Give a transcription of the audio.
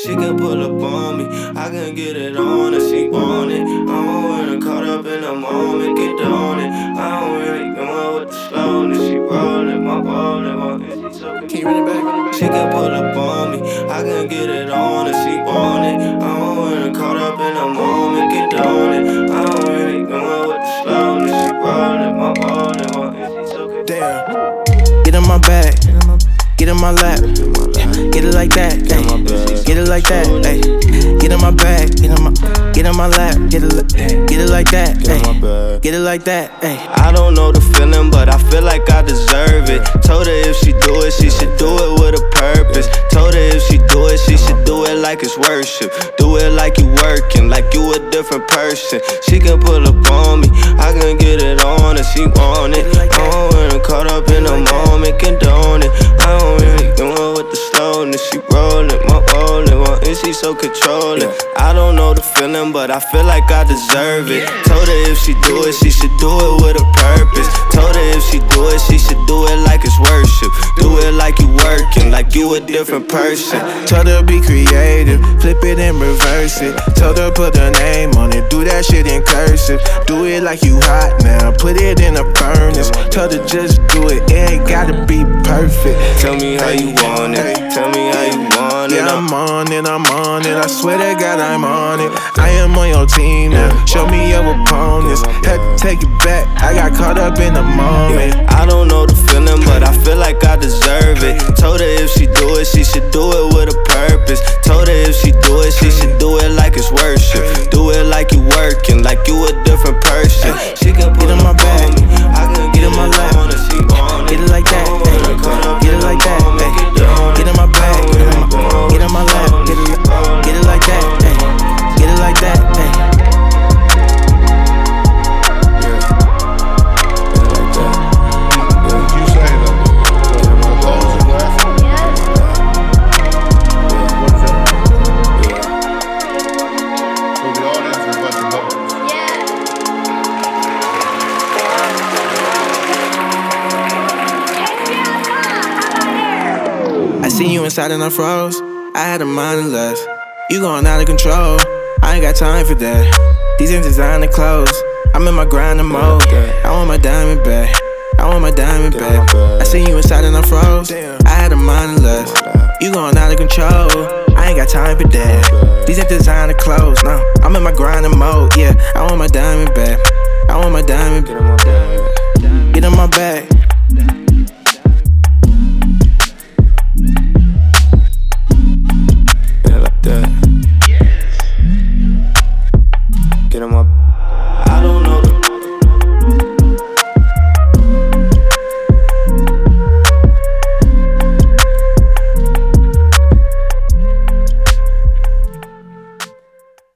She can pull up on me, I can get it on her, she want it. I don't wanna caught up in the moment, get on it. I don't really going with the slowness, she rollin', my ballin', my she so can keep running back. She can pull up on me, I can get it on her, she want it. I don't wanna caught up in the moment, get on it. I don't really going with the slowness, she rollin', my ballin', my she so can. Damn. Get in my bag, get in my lap, get it like that, ay. Get it like that, ay. Get in my bag, get in my lap, get it like that, ay. Get it like that, ay. I don't know the feeling, but I feel like I deserve it. Told her if she do it, she should do it with a purpose. Told her if she do it, she should do it like it's worship. Do it like you working, like you a different person. She can pull up on me, I can get it on her, she want it. I don't wanna caught up in the moment, condone it. I don't really going with the slowness, she rollin', my and she so controlling. I don't know the feeling, but I feel like I deserve it. Told her if she do it, she should do it with a purpose. Told her if she do it, she should do it like it's worship. Do it like you working, like you a different person. Told her be creative, flip it and reverse it. Told her put her name on it, do that shit in cursive. Do it like you hot now, put it in a furnace. Told her just do it, it ain't gotta be perfect. Tell me how you want it, tell me how you want it. Yeah, I'm on it, I'm on it. I swear to God I'm on it. I am on your team now, show me your opponents. Had to take it back, I got caught up in the moment. I don't know the feeling, but I feel like I deserve it. Told her if she do it, she should do it with a purpose. Told her if she do it, she should do it like it's worship. Do it like you working, like you a different person. She can put in my bag, I can get in my lap. Get it like that, ay. Get it like that, ay. Get in my bag, get in my lap, get it like that, ay. Get it like that, ay. I seen you inside and I froze. I had a mind of less. You going out of control. I ain't got time for that. These ain't designer clothes. I'm in my grinding mode. I want my diamond back. I want my diamond back. I seen you inside and I froze. I had a mind of less. You going out of control. I ain't got time for that. These ain't designer clothes. No, I'm in my grinding mode. Yeah, I want my diamond back. I want my diamond back. Get in my bag.